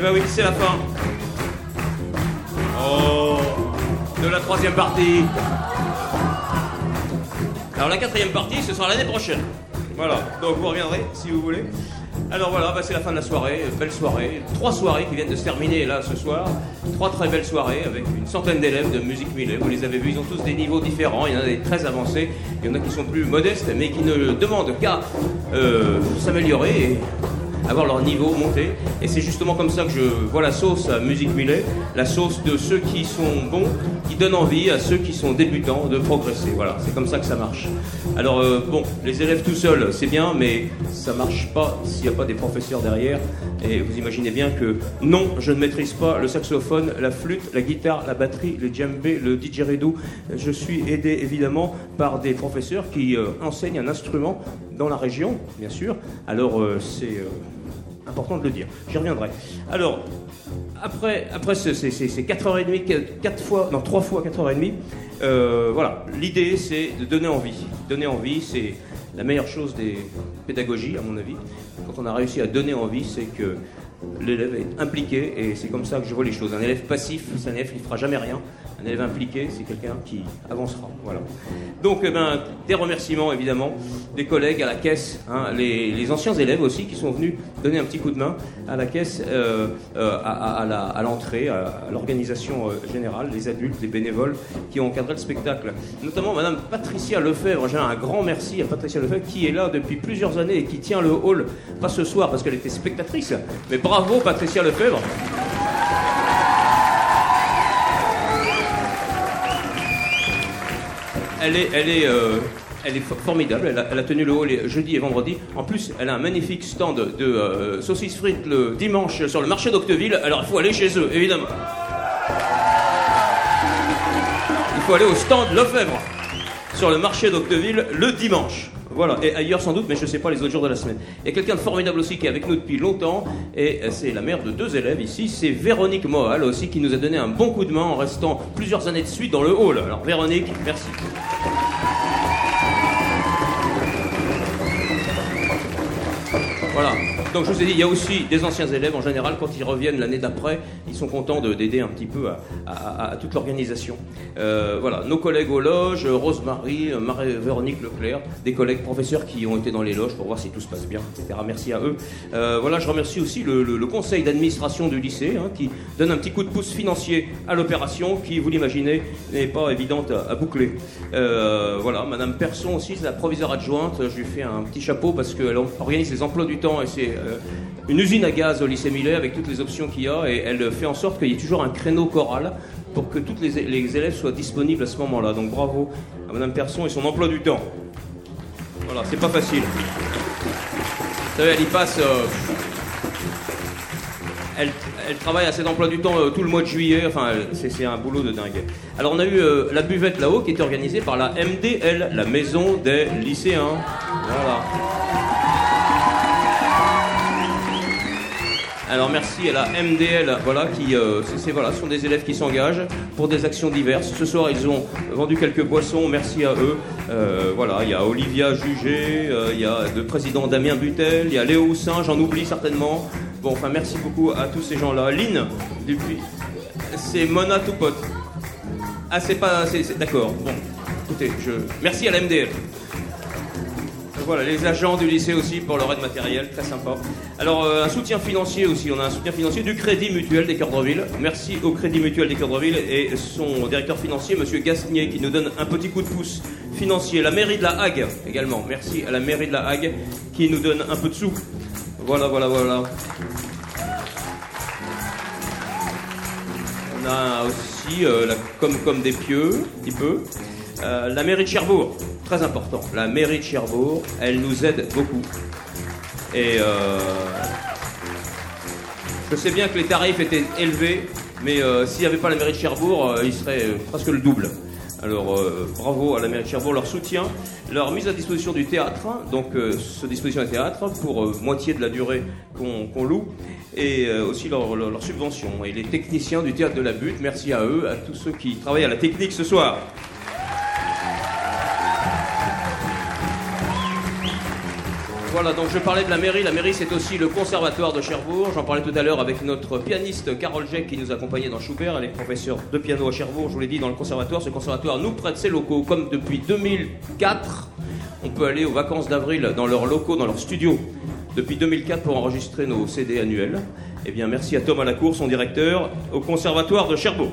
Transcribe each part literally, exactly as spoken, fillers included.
ben oui, c'est la fin. Oh, de la troisième partie. Alors la quatrième partie, ce sera l'année prochaine. Voilà, donc vous reviendrez si vous voulez. Alors voilà, bah c'est la fin de la soirée, belle soirée. Trois soirées qui viennent de se terminer là ce soir. Trois très belles soirées avec une centaine d'élèves de musique Millet. Vous les avez vus, ils ont tous des niveaux différents. Il y en a des très avancés, il y en a qui sont plus modestes, mais qui ne demandent qu'à euh, s'améliorer et avoir leur niveau monté. Et c'est justement comme ça que je vois la sauce à musique Millet, la sauce de ceux qui sont bons, qui donnent envie à ceux qui sont débutants de progresser. Voilà, c'est comme ça que ça marche. Alors euh, bon, les élèves tout seuls, c'est bien, mais ça marche pas s'il n'y a pas des professeurs derrière. Et vous imaginez bien que non, je ne maîtrise pas le saxophone, la flûte, la guitare, la batterie, le djembé, le didgeridoo. Je suis aidé évidemment par des professeurs qui euh, enseignent un instrument dans la région, bien sûr. Alors euh, c'est euh, important de le dire. J'y reviendrai. Alors, après, après ces, ces, ces quatre heures trente, quatre fois, non, trois fois quatre heures trente, euh, voilà, l'idée c'est de donner envie. Donner envie, c'est la meilleure chose des pédagogies, à mon avis. Quand on a réussi à donner envie, c'est que l'élève est impliqué, et c'est comme ça que je vois les choses. Un élève passif, c'est un élève qui ne fera jamais rien. Un élève impliqué, c'est quelqu'un qui avancera. Voilà. Donc, eh ben, des remerciements, évidemment, des collègues à la caisse, hein, les, les anciens élèves aussi qui sont venus donner un petit coup de main à la caisse, euh, euh, à, à, la, à l'entrée, à, à l'organisation euh, générale, les adultes, les bénévoles qui ont encadré le spectacle. Notamment Madame Patricia Lefebvre. J'ai un grand merci à Patricia Lefebvre qui est là depuis plusieurs années et qui tient le hall, pas ce soir parce qu'elle était spectatrice, mais bravo Patricia Lefebvre. Elle est, elle est, euh, elle est formidable. Elle a, elle a tenu le haut les jeudi et vendredi. En plus, elle a un magnifique stand de euh, saucisses frites le dimanche sur le marché d'Octeville. Alors, il faut aller chez eux, évidemment. Il faut aller au stand Lefebvre sur le marché d'Octeville le dimanche. Voilà, et ailleurs sans doute, mais je ne sais pas les autres jours de la semaine. Il y a quelqu'un de formidable aussi qui est avec nous depuis longtemps, et c'est la mère de deux élèves ici, c'est Véronique Moal aussi, qui nous a donné un bon coup de main en restant plusieurs années de suite dans le hall. Alors Véronique, merci. Voilà. Donc je vous ai dit, il y a aussi des anciens élèves en général, quand ils reviennent l'année d'après, ils sont contents de, d'aider un petit peu à, à, à toute l'organisation. Euh, voilà, nos collègues aux loges, Rosemary, Marie-Véronique Leclerc, des collègues professeurs qui ont été dans les loges pour voir si tout se passe bien, et cetera. Merci à eux. Euh, voilà, je remercie aussi le, le, le conseil d'administration du lycée, hein, qui donne un petit coup de pouce financier à l'opération, qui, vous l'imaginez, n'est pas évidente à, à boucler. Euh, voilà, Madame Persson aussi, c'est la proviseure adjointe. Je lui fais un petit chapeau parce qu'elle organise les emplois du temps et c'est une usine à gaz au lycée Millet avec toutes les options qu'il y a, et elle fait en sorte qu'il y ait toujours un créneau choral pour que tous les, les élèves soient disponibles à ce moment-là. Donc bravo à Madame Persson et son emploi du temps. Voilà, c'est pas facile. Vous savez, elle y passe... Euh, elle, elle travaille à cet emploi du temps euh, tout le mois de juillet, enfin c'est, c'est un boulot de dingue. Alors on a eu euh, la buvette là-haut qui était organisée par la M D L, la Maison des Lycéens. Voilà. Alors merci à la M D L, voilà, qui euh, c'est, c'est, voilà, ce sont des élèves qui s'engagent pour des actions diverses. Ce soir, ils ont vendu quelques boissons, merci à eux. Euh, voilà, il y a Olivia Jugé, euh, il y a le président Damien Butel, il y a Léo Houssin, j'en oublie certainement. Bon, enfin, merci beaucoup à tous ces gens-là. Lynn, depuis, c'est Mona tout pote. Ah, c'est pas, c'est, c'est d'accord. Bon, écoutez, je merci à la M D L. Voilà, les agents du lycée aussi pour leur aide matérielle, très sympa. Alors, euh, un soutien financier aussi, on a un soutien financier du Crédit Mutuel des Cœurs de Ville. Merci au Crédit Mutuel des Cœurs de Ville et son directeur financier, Monsieur Gasnier, qui nous donne un petit coup de pouce financier. La mairie de la Hague également, merci à la mairie de la Hague qui nous donne un peu de sous. Voilà, voilà, voilà. On a aussi, euh, la, comme, comme des pieux, un petit peu, euh, la mairie de Cherbourg. Très important. La mairie de Cherbourg, elle nous aide beaucoup. Et euh, je sais bien que les tarifs étaient élevés, mais euh, s'il n'y avait pas la mairie de Cherbourg, euh, il serait euh, presque le double. Alors euh, bravo à la mairie de Cherbourg, leur soutien, leur mise à disposition du théâtre, donc euh, ce disposition du théâtre pour euh, moitié de la durée qu'on, qu'on loue, et euh, aussi leur, leur, leur subvention. Et les techniciens du théâtre de la Butte, merci à eux, à tous ceux qui travaillent à la technique ce soir. Voilà, donc je parlais de la mairie. La mairie, c'est aussi le conservatoire de Cherbourg. J'en parlais tout à l'heure avec notre pianiste Carole Jeck qui nous accompagnait dans Schubert. Elle est professeure de piano à Cherbourg, je vous l'ai dit, dans le conservatoire. Ce conservatoire nous prête ses locaux. Comme depuis deux mille quatre, on peut aller aux vacances d'avril dans leurs locaux, dans leur studio. Depuis deux mille quatre pour enregistrer nos C D annuels. Eh bien, merci à Thomas Lacour, son directeur, au conservatoire de Cherbourg.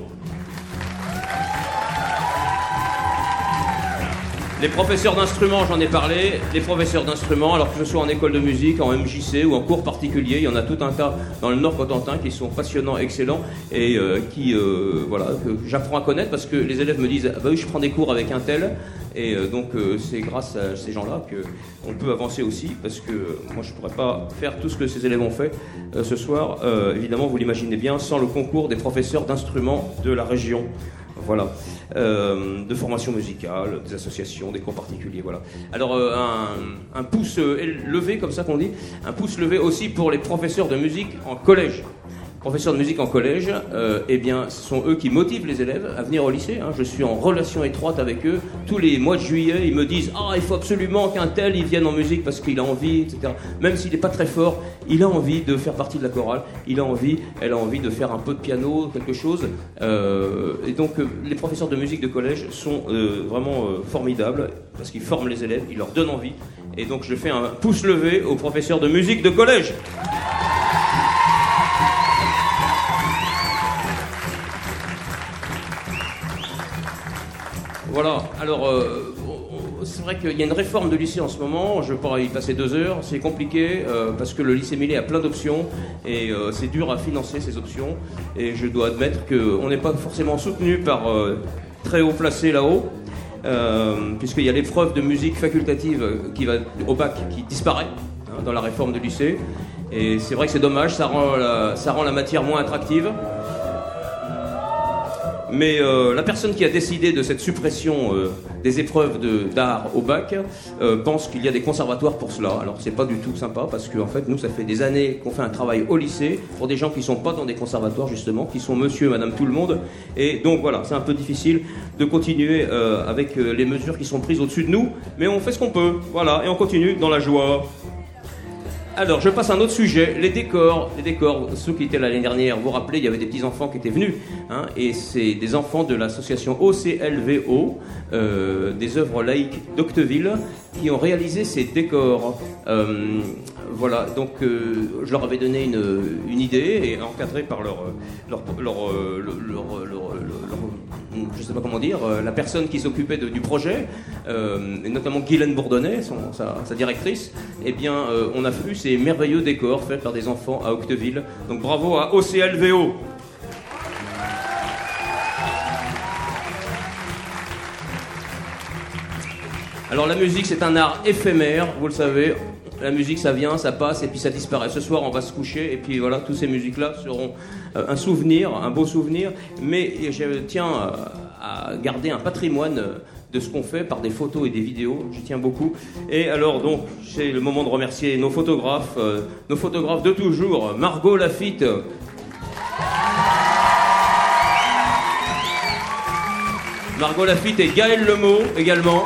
Les professeurs d'instruments, j'en ai parlé. Les professeurs d'instruments, alors que ce soit en école de musique, en M J C ou en cours particulier, il y en a tout un tas dans le Nord-Cotentin qui sont passionnants, excellents et euh, qui, euh, voilà, que j'apprends à connaître parce que les élèves me disent ah bah oui, je prends des cours avec un tel. Et euh, donc euh, c'est grâce à ces gens-là qu'on peut avancer aussi parce que euh, moi je ne pourrais pas faire tout ce que ces élèves ont fait euh, ce soir. Euh, évidemment, vous l'imaginez bien, sans le concours des professeurs d'instruments de la région. Voilà, euh, de formation musicale, des associations, des cours particuliers, voilà. Alors euh, un, un pouce levé, comme ça qu'on dit, un pouce levé aussi pour les professeurs de musique en collège. Professeurs de musique en collège, euh, eh bien, ce sont eux qui motivent les élèves à venir au lycée. Hein. Je suis en relation étroite avec eux. Tous les mois de juillet, ils me disent « Ah, il faut absolument qu'un tel, il vienne en musique parce qu'il a envie, et cetera » Même s'il n'est pas très fort, il a envie de faire partie de la chorale. Il a envie, elle a envie de faire un peu de piano, quelque chose. Euh, et donc, euh, les professeurs de musique de collège sont euh, vraiment euh, formidables parce qu'ils forment les élèves, ils leur donnent envie. Et donc, je fais un pouce levé aux professeurs de musique de collège. Voilà, alors euh, c'est vrai qu'il y a une réforme de lycée en ce moment, je pourrais y passer deux heures, c'est compliqué euh, parce que le lycée Millet a plein d'options et euh, c'est dur à financer ces options et je dois admettre qu'on n'est pas forcément soutenu par euh, très haut placé là-haut euh, puisqu'il y a l'épreuve de musique facultative qui va au bac qui disparaît hein, dans la réforme de lycée et c'est vrai que c'est dommage, ça rend la, ça rend la matière moins attractive. Mais euh, la personne qui a décidé de cette suppression euh, des épreuves de, d'art au bac euh, pense qu'il y a des conservatoires pour cela. Alors c'est pas du tout sympa parce qu'en fait nous ça fait des années qu'on fait un travail au lycée pour des gens qui sont pas dans des conservatoires justement, qui sont monsieur, madame, tout le monde. Et donc voilà, c'est un peu difficile de continuer euh, avec euh, les mesures qui sont prises au-dessus de nous, mais on fait ce qu'on peut, voilà, et on continue dans la joie. Alors, je passe à un autre sujet, les décors. Les décors, ceux qui étaient là l'année dernière, vous vous rappelez, il y avait des petits-enfants qui étaient venus, hein, et c'est des enfants de l'association O C L V O, euh, des œuvres laïques d'Octeville, qui ont réalisé ces décors. Euh, voilà, donc euh, je leur avais donné une, une idée, et encadré par leur, leur, leur, leur, leur, leur, leur, leur je sais pas comment dire, la personne qui s'occupait de, du projet, euh, et notamment Guylaine Bourdonnais, son, sa, sa directrice, eh bien, euh, on a vu ces merveilleux décors faits par des enfants à Octeville. Donc bravo à O C L V O. Alors la musique, c'est un art éphémère, vous le savez. La musique, ça vient, ça passe, et puis ça disparaît. Ce soir, on va se coucher, et puis voilà, toutes ces musiques-là seront euh, un souvenir, un beau souvenir. Mais je tiens euh, à garder un patrimoine de ce qu'on fait par des photos et des vidéos. J'y tiens beaucoup. Et alors, donc, c'est le moment de remercier nos photographes, euh, nos photographes de toujours, Margot Lafitte. Margot Lafitte et Gaël Lemot également.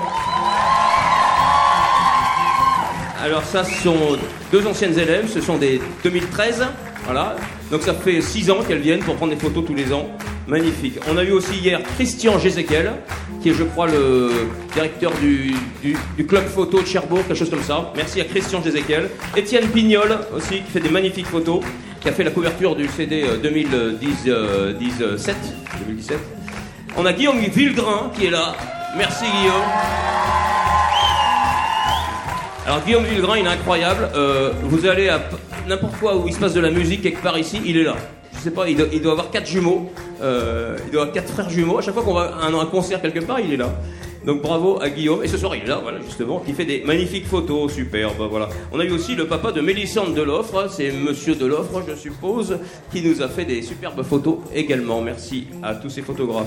Alors ça, ce sont deux anciennes élèves, ce sont des deux mille treize, voilà. Donc ça fait six ans qu'elles viennent pour prendre des photos tous les ans. Magnifique. On a eu aussi hier Christian Gézéquel, qui est, je crois, le directeur du, du, du club photo de Cherbourg, quelque chose comme ça. Merci à Christian Gézéquel. Étienne Pignol aussi, qui fait des magnifiques photos, qui a fait la couverture du C D deux mille dix-sept. On a Guillaume Villegrain qui est là. Merci Guillaume. Alors Guillaume Villegrain, il est incroyable. Euh, vous allez à n'importe quoi où il se passe de la musique quelque part ici, il est là. Je sais pas, il doit, il doit avoir quatre jumeaux. Euh, il doit avoir quatre frères jumeaux. À chaque fois qu'on va à un, un concert quelque part, il est là. Donc bravo à Guillaume. Et ce soir, il est là, voilà, justement, qui fait des magnifiques photos, superbes, voilà. On a eu aussi le papa de Mélissande Deloffre, c'est Monsieur Deloffre, je suppose, qui nous a fait des superbes photos également. Merci à tous ces photographes.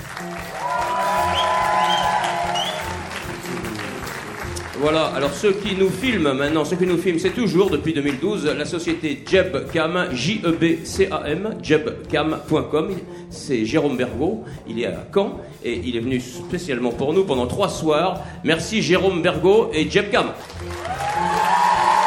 Voilà, alors ceux qui nous filment maintenant, ceux qui nous filment, c'est toujours, depuis deux mille douze, la société Jebcam, J E B C A M, jebcam point com. C'est Jérôme Bergot, il est à Caen, et il est venu spécialement pour nous pendant trois soirs. Merci Jérôme Bergot et Jebcam.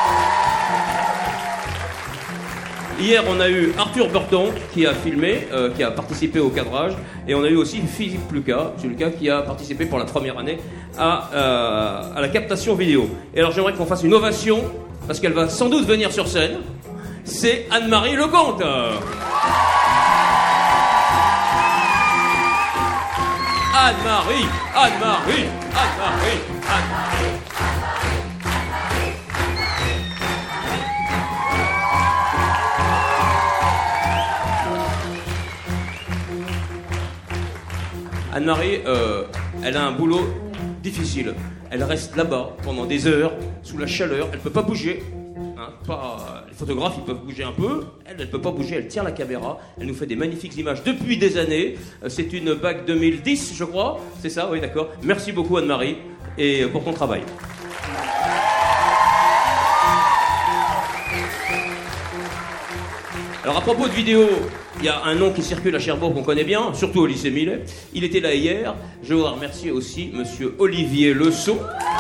Hier, on a eu Arthur Burton qui a filmé, euh, qui a participé au cadrage. Et on a eu aussi Philippe Lucas, Monsieur Lucas, qui a participé pour la première année à, euh, à la captation vidéo. Et alors, j'aimerais qu'on fasse une ovation, parce qu'elle va sans doute venir sur scène. C'est Anne-Marie Lecomte. Anne-Marie, Anne-Marie, Anne-Marie, Anne-Marie. Anne-Marie, euh, elle a un boulot difficile. Elle reste là-bas pendant des heures, sous la chaleur, elle ne peut pas bouger. Hein, pas, les photographes, ils peuvent bouger un peu. Elle, elle ne peut pas bouger, elle tient la caméra. Elle nous fait des magnifiques images depuis des années. Euh, c'est une bague deux mille dix, je crois. C'est ça, oui, d'accord. Merci beaucoup, Anne-Marie, et pour ton travail. Alors, à propos de vidéo, il y a un nom qui circule à Cherbourg qu'on connaît bien, surtout au lycée Millet. Il était là hier. Je voudrais remercier aussi monsieur Olivier Le Sceau.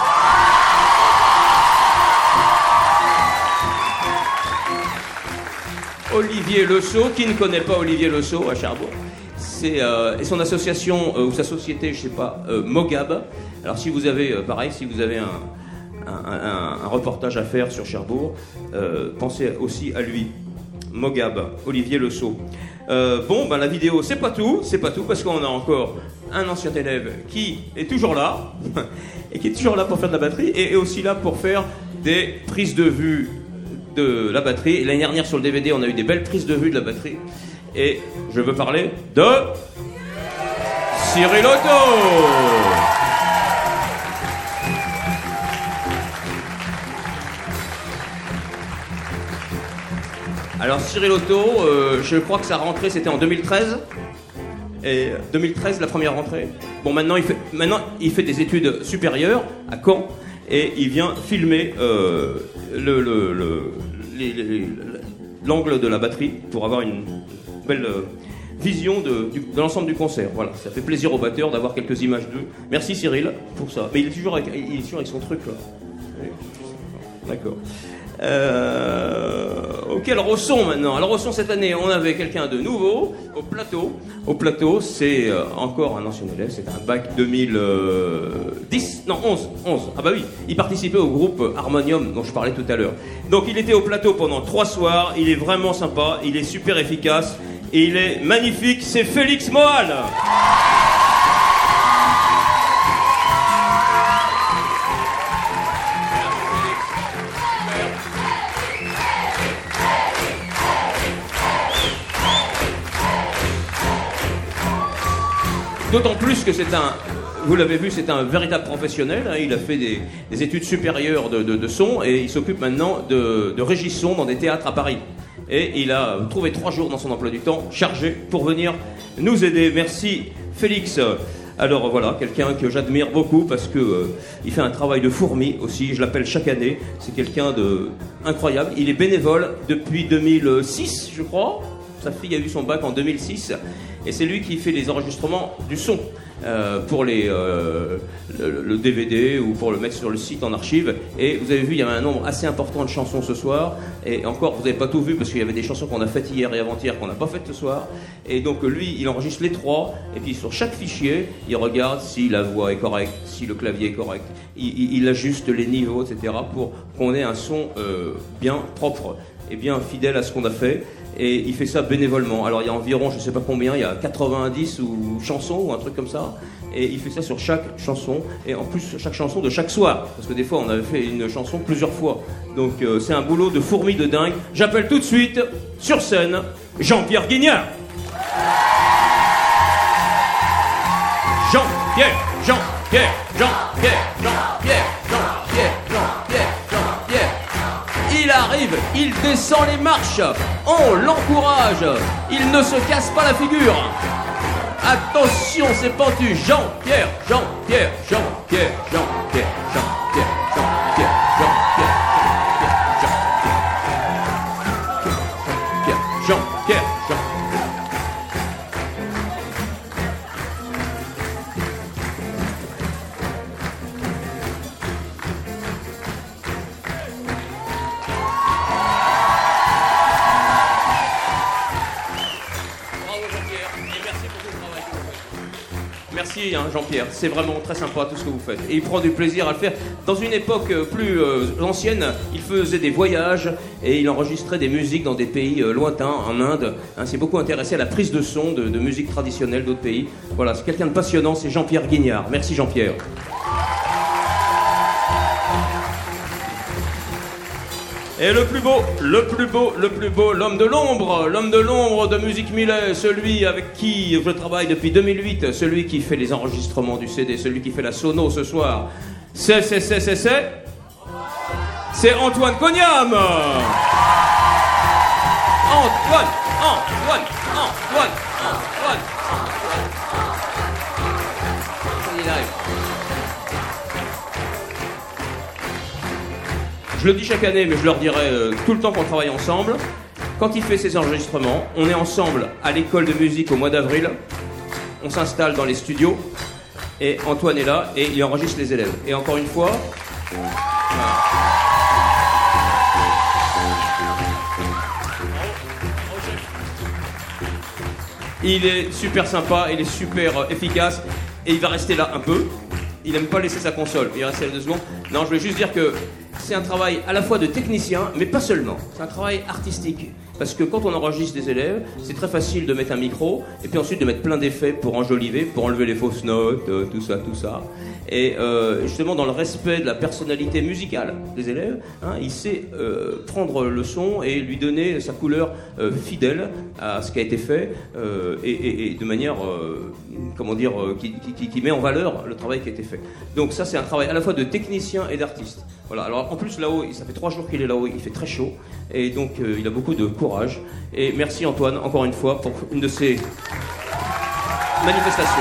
Olivier Le Sceau, qui ne connaît pas Olivier Le Sceau à Cherbourg, c'est euh, et son association euh, ou sa société, je sais pas, euh, Mogab. Alors si vous avez, euh, pareil, si vous avez un, un, un, un reportage à faire sur Cherbourg, euh, pensez aussi à lui. Mogab, Olivier Le Sceau. Euh, bon, ben la vidéo, c'est pas tout, c'est pas tout, parce qu'on a encore un ancien élève qui est toujours là, et qui est toujours là pour faire de la batterie, et est aussi là pour faire des prises de vue de la batterie. L'année dernière, sur le D V D, on a eu des belles prises de vue de la batterie, et je veux parler de Cyril Otto. Alors Cyril Otto, euh, je crois que sa rentrée c'était en deux mille treize. Et deux mille treize, la première rentrée. Bon, maintenant il fait, maintenant, il fait des études supérieures à Caen et il vient filmer euh, le, le, le, les, les, l'angle de la batterie pour avoir une belle euh, vision de, du, de l'ensemble du concert. Voilà, ça fait plaisir aux batteurs d'avoir quelques images d'eux. Merci Cyril pour ça. Mais il est toujours avec, il est toujours avec son truc là. D'accord. Euh... Ok, alors au son maintenant. Alors au son cette année, on avait quelqu'un de nouveau au plateau. Au plateau, c'est euh, encore un ancien élève, c'est un bac deux mille dix, non onze, onze. Ah bah oui, il participait au groupe Harmonium dont je parlais tout à l'heure. Donc il était au plateau pendant trois soirs, il est vraiment sympa, il est super efficace et il est magnifique, c'est Félix Moal. D'autant plus que c'est un, vous l'avez vu, c'est un véritable professionnel. Hein, il a fait des, des études supérieures de, de, de son et il s'occupe maintenant de, de régie son dans des théâtres à Paris. Et il a trouvé trois jours dans son emploi du temps chargé pour venir nous aider. Merci Félix. Alors voilà, quelqu'un que j'admire beaucoup parce que euh, il fait un travail de fourmi aussi. Je l'appelle chaque année. C'est quelqu'un de incroyable. Il est bénévole depuis deux mille six, je crois. Sa fille a eu son bac en deux mille six et c'est lui qui fait les enregistrements du son euh, pour les, euh, le, le D V D ou pour le mettre sur le site en archive. Et vous avez vu, il y avait un nombre assez important de chansons ce soir. Et encore, vous n'avez pas tout vu parce qu'il y avait des chansons qu'on a faites hier et avant-hier qu'on n'a pas faites ce soir. Et donc lui, il enregistre les trois. Et puis sur chaque fichier, il regarde si la voix est correcte, si le clavier est correct. Il, il, il ajuste les niveaux, et cetera pour qu'on ait un son euh, bien propre et bien fidèle à ce qu'on a fait. Et il fait ça bénévolement. Alors il y a environ, je sais pas combien, il y a quatre-vingt-dix ou chansons ou un truc comme ça. Et il fait ça sur chaque chanson. Et en plus, sur chaque chanson de chaque soir. Parce que des fois, on avait fait une chanson plusieurs fois. Donc euh, c'est un boulot de fourmi de dingue. J'appelle tout de suite, sur scène, Jean-Pierre Guignard. Jean-Pierre, Jean-Pierre, Jean-Pierre, Jean-Pierre, Jean-Pierre, Jean-Pierre, Jean-Pierre. Il arrive, il descend les marches, on l'encourage, il ne se casse pas la figure. Attention, c'est pentu, Jean-Pierre, Jean-Pierre, Jean-Pierre, Jean-Pierre, Jean-Pierre, Jean-Pierre, Jean-Pierre, Jean-Pierre, Jean-Pierre, Jean-Pierre. merci hein, Jean-Pierre, c'est vraiment très sympa tout ce que vous faites. Et il prend du plaisir à le faire. Dans une époque plus euh, ancienne, il faisait des voyages et il enregistrait des musiques dans des pays euh, lointains, en Inde. Hein, c'est beaucoup intéressé à la prise de son de, de musique traditionnelle d'autres pays. Voilà, c'est quelqu'un de passionnant, c'est Jean-Pierre Guignard. Merci Jean-Pierre. Et le plus beau, le plus beau, le plus beau, l'homme de l'ombre, l'homme de l'ombre de Musique Millet, celui avec qui je travaille depuis deux mille huit, celui qui fait les enregistrements du C D, celui qui fait la sono ce soir. C'est, c'est, c'est, c'est, c'est... C'est Antoine Cognam. Antoine, Antoine, Antoine, Antoine. Il arrive. Je le dis chaque année, mais je leur dirai euh, tout le temps qu'on travaille ensemble. Quand il fait ses enregistrements, on est ensemble à l'école de musique au mois d'avril. On s'installe dans les studios et Antoine est là et il enregistre les élèves. Et encore une fois, voilà. Il est super sympa, il est super euh, efficace et il va rester là un peu. Il n'aime pas laisser sa console, il reste là deux secondes. Non, je voulais juste dire que c'est un travail à la fois de technicien, mais pas seulement. C'est un travail artistique. Parce que quand on enregistre des élèves, c'est très facile de mettre un micro, et puis ensuite de mettre plein d'effets pour enjoliver, pour enlever les fausses notes, euh, tout ça, tout ça. Et euh, justement, dans le respect de la personnalité musicale des élèves, hein, il sait euh, prendre le son et lui donner sa couleur euh, fidèle à ce qui a été fait, euh, et, et, et de manière, euh, comment dire, euh, qui, qui, qui met en valeur le travail qui a été fait. Donc ça, c'est un travail à la fois de technicien et d'artiste. Voilà. Alors en plus là-haut, ça fait trois jours qu'il est là-haut, il fait très chaud, et donc euh, il a beaucoup de courage. Et merci Antoine, encore une fois, pour une de ces manifestations.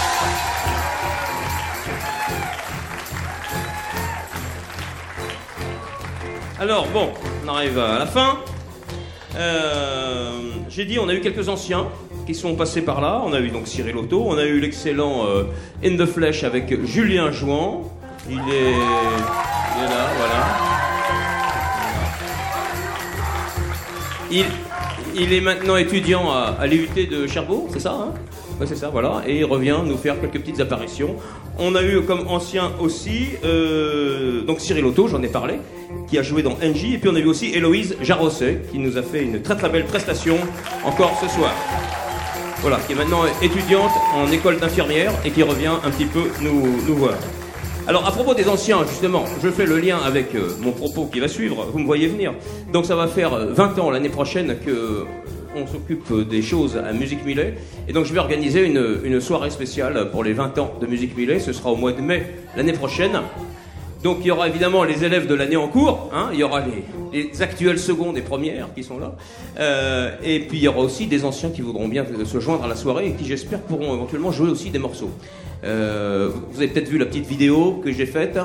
Alors bon, on arrive à la fin. Euh, j'ai dit, on a eu quelques anciens qui sont passés par là. On a eu donc Cyril Otto, on a eu l'excellent euh, In the Flesh avec Julien Jouan. Il est, il est là, voilà. Il, il est maintenant étudiant à, à l'I U T de Cherbourg, c'est ça hein? Ouais, c'est ça, voilà. Et il revient nous faire quelques petites apparitions. On a eu comme ancien aussi, euh, donc Cyril Otto, j'en ai parlé, qui a joué dans N J. Et puis on a eu aussi Héloïse Jarosset, qui nous a fait une très très belle prestation encore ce soir. Voilà, qui est maintenant étudiante en école d'infirmière et qui revient un petit peu nous, nous voir. Alors, à propos des anciens, justement, je fais le lien avec euh, mon propos qui va suivre, vous me voyez venir. Donc ça va faire vingt ans l'année prochaine que on s'occupe des choses à Musique Millet. Et donc je vais organiser une, une soirée spéciale pour les vingt ans de Musique Millet. Ce sera au mois de mai l'année prochaine. Donc il y aura évidemment les élèves de l'année en cours, hein, il y aura les, les actuelles secondes et premières qui sont là, euh, et puis il y aura aussi des anciens qui voudront bien se joindre à la soirée et qui j'espère pourront éventuellement jouer aussi des morceaux. Euh, vous avez peut-être vu la petite vidéo que j'ai faite.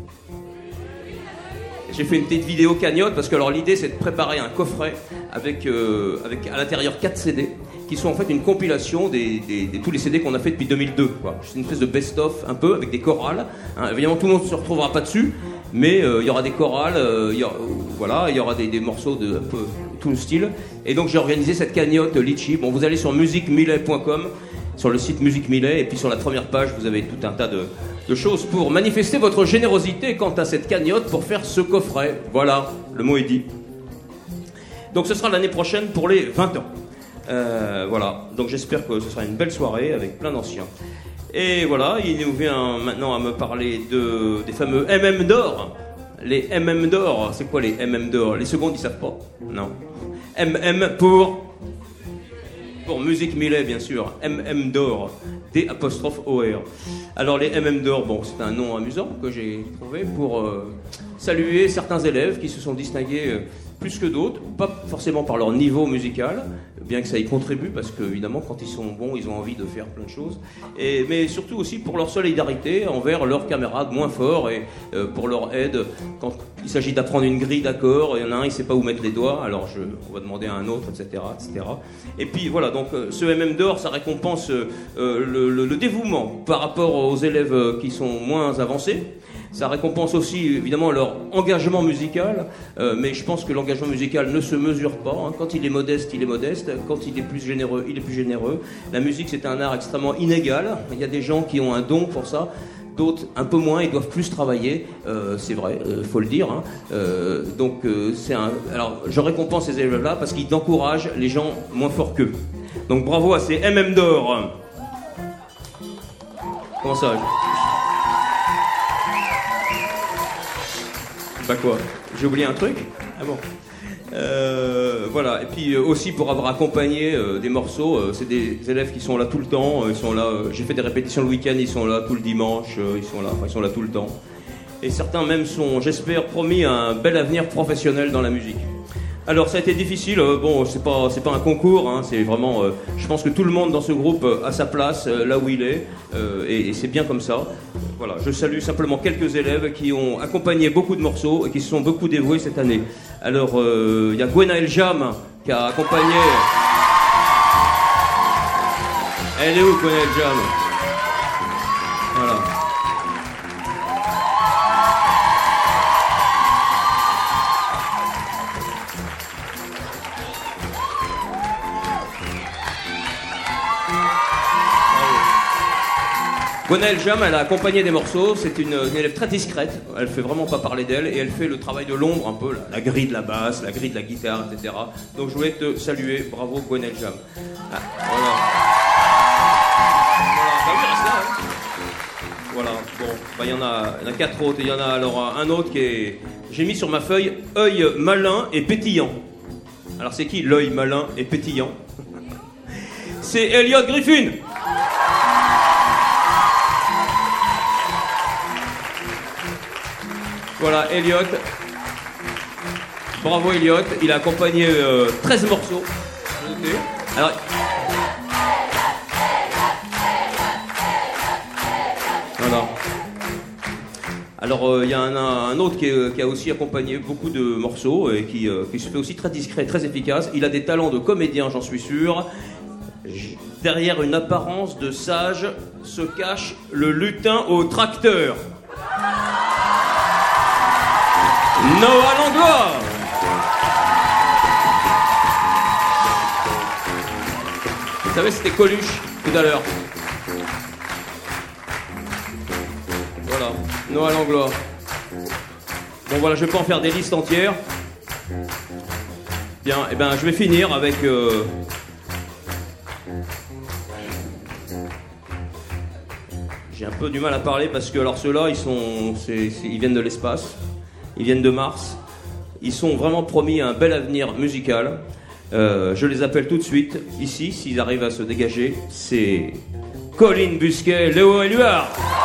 J'ai fait une petite vidéo cagnotte parce que alors l'idée c'est de préparer un coffret avec, euh, avec à l'intérieur quatre C D qui sont en fait une compilation des, des, des tous les C D qu'on a fait depuis deux mille deux. Quoi. C'est une espèce de best-of un peu avec des chorales. Hein. Évidemment tout le monde ne se retrouvera pas dessus, mais il euh, y aura des chorales, euh, y aura, euh, voilà, il y aura des, des morceaux de un peu tout le style. Et donc j'ai organisé cette cagnotte Litchi. Bon, vous allez sur musique millet point com, sur le site Musique Millet, et puis sur la première page vous avez tout un tas de de choses pour manifester votre générosité quant à cette cagnotte pour faire ce coffret. Voilà, le mot est dit. Donc ce sera l'année prochaine pour les vingt ans. Euh, voilà, donc j'espère que ce sera une belle soirée avec plein d'anciens. Et voilà, il nous vient maintenant à me parler de, des fameux M M d'or. Les M M d'or, c'est quoi les M M d'or? Les secondes, ils savent pas? Non. M M pour... Pour Musique Millet, bien sûr. M M d'or. D apostrophe O R. Alors les M M d'or, bon, c'est un nom amusant que j'ai trouvé pour euh, saluer certains élèves qui se sont distingués euh, plus que d'autres, pas forcément par leur niveau musical, bien que ça y contribue, parce que évidemment quand ils sont bons, ils ont envie de faire plein de choses, et, mais surtout aussi pour leur solidarité envers leurs camarades moins forts et euh, pour leur aide quand il s'agit d'apprendre une grille d'accords. Il y en a un, il sait pas où mettre les doigts, alors je, on va demander à un autre, et cetera, et cetera. Et puis voilà, donc euh, ce M M d'or, ça récompense euh, le, le, le dévouement par rapport aux élèves qui sont moins avancés. Ça récompense aussi évidemment leur engagement musical, euh, mais je pense que l'engagement musical ne se mesure pas. Hein. Quand il est modeste, il est modeste. Quand il est plus généreux, il est plus généreux. La musique, c'est un art extrêmement inégal. Il y a des gens qui ont un don pour ça. D'autres un peu moins, ils doivent plus travailler, euh, c'est vrai, il euh, faut le dire. Hein. Euh, donc euh, c'est un. Alors je récompense ces élèves-là parce qu'ils encouragent les gens moins forts qu'eux. Donc bravo à ces M M d'or. Comment ça? Bah quoi? J'ai oublié un truc? Ah bon. Euh, voilà, et puis euh, aussi pour avoir accompagné euh, des morceaux, euh, c'est des élèves qui sont là tout le temps, euh, ils sont là, euh, j'ai fait des répétitions le week-end, ils sont là tout le dimanche, euh, ils sont là, enfin, ils sont là tout le temps. Et certains même sont, j'espère, promis un bel avenir professionnel dans la musique. Alors ça a été difficile, euh, bon c'est pas, c'est pas un concours, hein, c'est vraiment, euh, je pense que tout le monde dans ce groupe euh, a sa place euh, là où il est, euh, et, et c'est bien comme ça. Voilà, je salue simplement quelques élèves qui ont accompagné beaucoup de morceaux et qui se sont beaucoup dévoués cette année. Alors il euh, y a Gwenaël Jam qui a accompagné... Elle est où Gwenaël Jam? Voilà. Gwenaël Jam, elle a accompagné des morceaux, c'est une, une élève très discrète, elle fait vraiment pas parler d'elle, et elle fait le travail de l'ombre, un peu, la, la grille de la basse, la grille de la guitare, et cetera. Donc je voulais te saluer, bravo Gwenaël Jam. Ah, voilà. Voilà, bah oui, reste là, hein. Voilà, bon, bah il y en a, il y en a quatre autres, il y en a alors un autre qui est... J'ai mis sur ma feuille, œil malin et pétillant. Alors c'est qui l'œil malin et pétillant? C'est Elliot Griffin. Voilà, Elliot. Bravo Elliot, il a accompagné euh, treize morceaux. Alors... Voilà. Alors il euh, y a un, un autre qui, est, qui a aussi accompagné beaucoup de morceaux et qui, euh, qui se fait aussi très discret, très efficace. Il a des talents de comédien, j'en suis sûr. Derrière une apparence de sage se cache le lutin au tracteur. Noah Langlois. Vous savez, c'était Coluche tout à l'heure. Voilà, Noah Langlois. Bon voilà, je vais pas en faire des listes entières. Bien, et eh ben je vais finir avec... Euh... J'ai un peu du mal à parler parce que alors ceux-là, ils sont, c'est, c'est, ils viennent de l'espace. Ils viennent de Mars. Ils sont vraiment promis un bel avenir musical. Euh, je les appelle tout de suite. Ici, s'ils arrivent à se dégager, c'est Colin Busquet, Léo Éluard.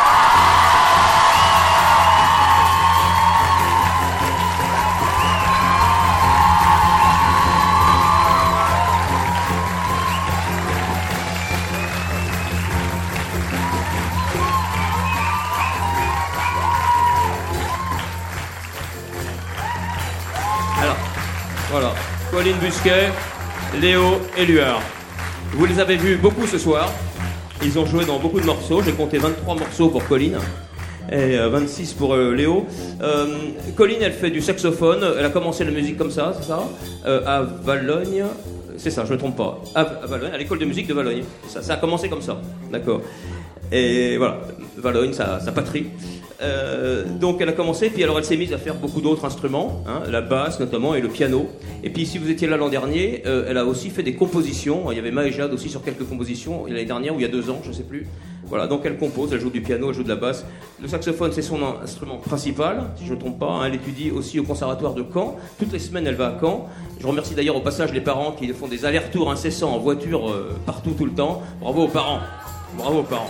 Voilà, Colin Busquet, Léo Éluard. Vous les avez vus beaucoup ce soir. Ils ont joué dans beaucoup de morceaux. J'ai compté vingt-trois morceaux pour Colin et vingt-six pour euh, Léo. Euh, Colin, elle fait du saxophone. Elle a commencé la musique comme ça, c'est ça euh, à Valogne. C'est ça, je ne me trompe pas. À, à Valogne, à l'école de musique de Valogne. Ça, ça a commencé comme ça, d'accord. Et voilà, Valogne, sa, sa patrie. Euh, donc elle a commencé, puis alors elle s'est mise à faire beaucoup d'autres instruments, hein, la basse notamment et le piano. Et puis si vous étiez là l'an dernier, euh, elle a aussi fait des compositions. Il y avait Maëjad aussi sur quelques compositions l'année dernière ou il y a deux ans, je ne sais plus. Voilà, donc elle compose, elle joue du piano, elle joue de la basse. Le saxophone, c'est son instrument principal, si je ne me trompe pas. Hein, elle étudie aussi au conservatoire de Caen. Toutes les semaines, elle va à Caen. Je remercie d'ailleurs au passage les parents qui font des allers-retours incessants en voiture euh, partout tout le temps. Bravo aux parents. Bravo aux parents.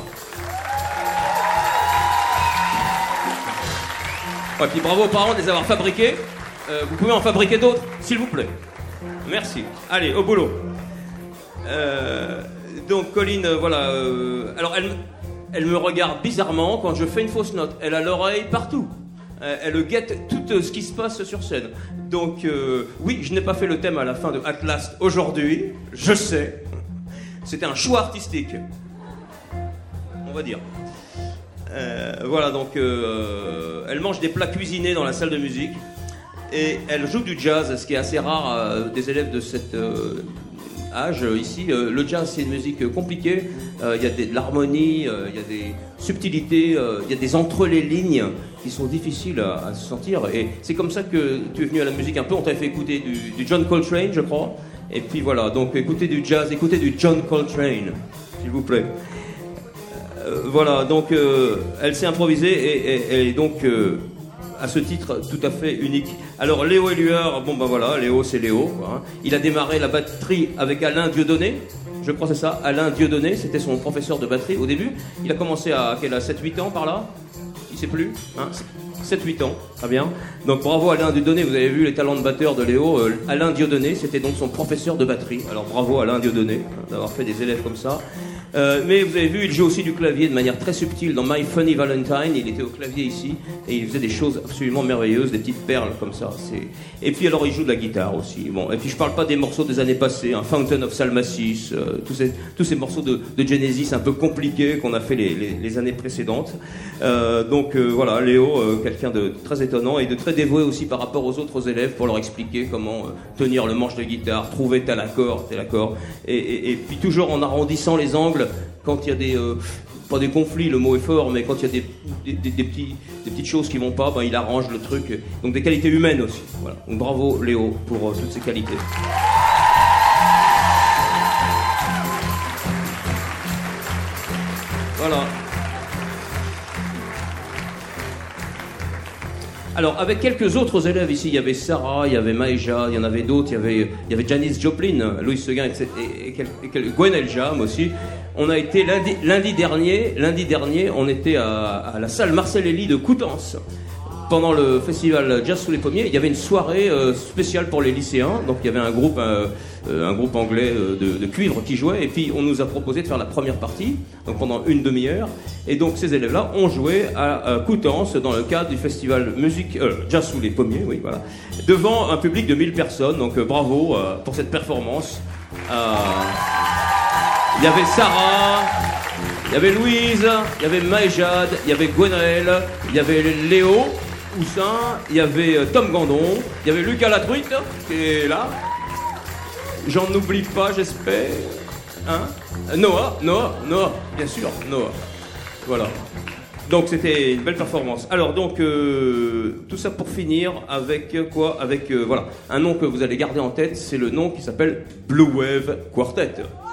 Et puis bravo aux parents de les avoir fabriqués. Euh, vous pouvez en fabriquer d'autres, s'il vous plaît. Merci. Allez, au boulot. Euh, donc, Colline, euh, voilà. Euh, alors, elle, elle me regarde bizarrement quand je fais une fausse note. Elle a l'oreille partout. Euh, elle guette tout euh, ce qui se passe sur scène. Donc, euh, oui, je n'ai pas fait le thème à la fin de At Last aujourd'hui. Je sais. C'était un choix artistique. On va dire. Euh, voilà, donc euh, elle mange des plats cuisinés dans la salle de musique et elle joue du jazz, ce qui est assez rare euh, des élèves de cet euh, âge euh, ici. Euh, le jazz, c'est une musique compliquée. Il euh, y a des, de l'harmonie, il euh, y a des subtilités, il euh, y a des entre les lignes qui sont difficiles à, à se sentir. Et c'est comme ça que tu es venu à la musique un peu. On t'avait fait écouter du, du John Coltrane, je crois. Et puis voilà, donc écoutez du jazz, écoutez du John Coltrane, s'il vous plaît. Euh, voilà, donc euh, elle s'est improvisée et, et, et donc euh, à ce titre tout à fait unique. Alors Léo Éluard, bon ben voilà, Léo c'est Léo. Hein. Il a démarré la batterie avec Alain Dieudonné, je crois que c'est ça, Alain Dieudonné, c'était son professeur de batterie au début. Il a commencé à quel, à sept huit ans par là, il sait plus, hein, sept huit ans, très bien. Donc bravo Alain Dieudonné, vous avez vu les talents de batteur de Léo. Euh, Alain Dieudonné, c'était donc son professeur de batterie. Alors bravo Alain Dieudonné, hein, d'avoir fait des élèves comme ça. Euh, mais vous avez vu, il joue aussi du clavier de manière très subtile dans My Funny Valentine. Il était au clavier ici et il faisait des choses absolument merveilleuses, des petites perles comme ça. C'est... Et puis alors il joue de la guitare aussi. Bon, et puis je parle pas des morceaux des années passées, hein, Fountain of Salmacis, euh, tous, ces, tous ces morceaux de, de Genesis un peu compliqués qu'on a fait les, les, les années précédentes. Euh, donc euh, voilà, Léo, euh, quelqu'un de très étonnant et de très dévoué aussi par rapport aux autres élèves pour leur expliquer comment euh, tenir le manche de guitare, trouver tel accord, tel accord. Et, et, et puis toujours en arrondissant les angles. Quand il y a des, euh, pas des conflits, le mot est fort, mais quand il y a des, des, des, des, petits, des petites choses qui vont pas, ben, il arrange le truc. Donc des qualités humaines aussi. Voilà. Donc bravo Léo pour euh, toutes ces qualités. Voilà. Alors, avec quelques autres élèves ici, il y avait Sarah, il y avait Maïja, il y en avait d'autres, il y avait, il y avait Janis Joplin, Louis Seguin et, et, et, et Gwen Eljam aussi. On a été lundi, lundi dernier, lundi dernier, on était à, à la salle Marcel Elie de Coutances. Pendant le festival Jazz sous les pommiers, il y avait une soirée euh, spéciale pour les lycéens. Donc il y avait un groupe, euh, un groupe anglais euh, de, de cuivre qui jouait. Et puis on nous a proposé de faire la première partie, donc pendant une demi-heure. Et donc ces élèves-là ont joué à, à Coutances dans le cadre du festival musique euh, Jazz sous les pommiers, oui, voilà, devant un public de mille personnes. Donc euh, bravo euh, pour cette performance. Euh, il y avait Sarah. Il y avait Louise, il y avait Maëjade, il y avait Gwenaël, il y avait Léo Houssin, il y avait Tom Gandon, il y avait Lucas Latruite qui est là. J'en oublie pas, j'espère. Hein? Noah, Noah, Noah, bien sûr, Noah. Voilà. Donc c'était une belle performance. Alors donc euh, tout ça pour finir avec quoi? Avec euh, voilà, un nom que vous allez garder en tête, c'est le nom qui s'appelle Blue Wave Quartet.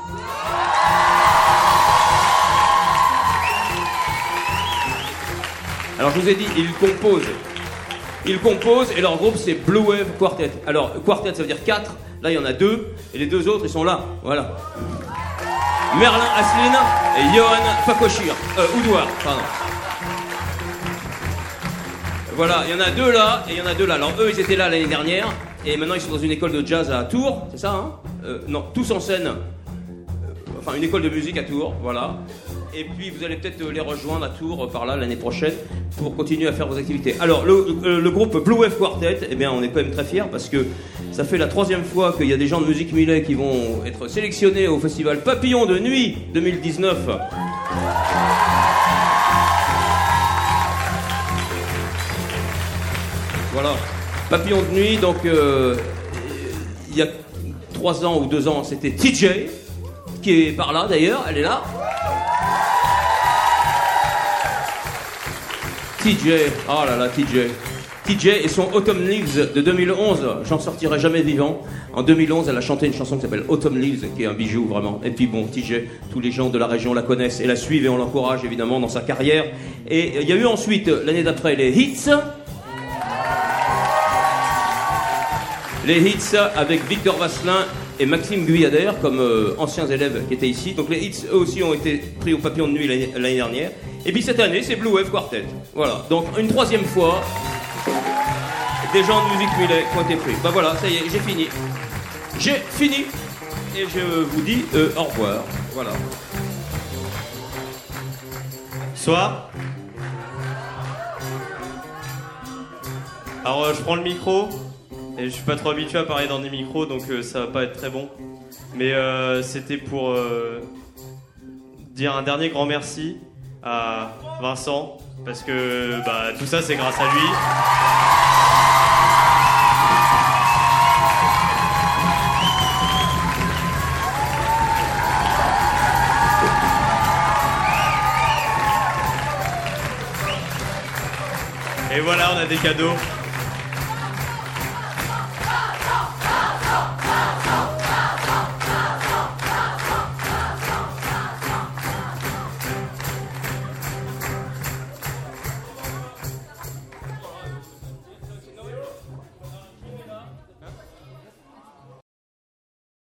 Alors je vous ai dit, ils composent. Ils composent et leur groupe c'est Blue Wave Quartet. Alors quartet ça veut dire quatre, là il y en a deux, et les deux autres ils sont là, voilà. Merlin Asselin et Johan Fakoshir, euh, Oudouard, pardon. Voilà, il y en a deux là et il y en a deux là. Alors eux ils étaient là l'année dernière et maintenant ils sont dans une école de jazz à Tours, c'est ça hein euh, Non, tous en scène. Euh, enfin une école de musique à Tours, voilà. Et puis vous allez peut-être les rejoindre à Tours par là l'année prochaine pour continuer à faire vos activités. Alors le, le, le groupe Blue Wave Quartet, eh bien on est quand même très fiers parce que ça fait la troisième fois qu'il y a des gens de Musique Millet qui vont être sélectionnés au festival Papillon de Nuit deux mille dix-neuf. Voilà, Papillon de Nuit, donc euh, il y a trois ans ou deux ans c'était T J qui est par là d'ailleurs, elle est là. T J, oh là là, T J. T J et son Autumn Leaves de deux mille onze, j'en sortirai jamais vivant. En deux mille onze, elle a chanté une chanson qui s'appelle Autumn Leaves, qui est un bijou vraiment. Et puis bon, T J, tous les gens de la région la connaissent et la suivent et on l'encourage évidemment dans sa carrière. Et il y a eu ensuite, l'année d'après, les Hits. Les Hits avec Victor Vasselin et Maxime Guyader comme euh, anciens élèves qui étaient ici. Donc les Hits, eux aussi, ont été pris au Papillon de Nuit l'année, l'année dernière. Et puis cette année, c'est Blue Wave Quartet. Voilà, donc une troisième fois, des gens de Musique Millet qui ont été pris. Ben voilà, ça y est, j'ai fini. J'ai fini. Et je vous dis euh, au revoir. Voilà. Bonsoir. Alors euh, je prends le micro. Et je suis pas trop habitué à parler dans des micros, donc euh, ça va pas être très bon. Mais euh, c'était pour euh, dire un dernier grand merci à Vincent, parce que bah, tout ça c'est grâce à lui. Et voilà, on a des cadeaux.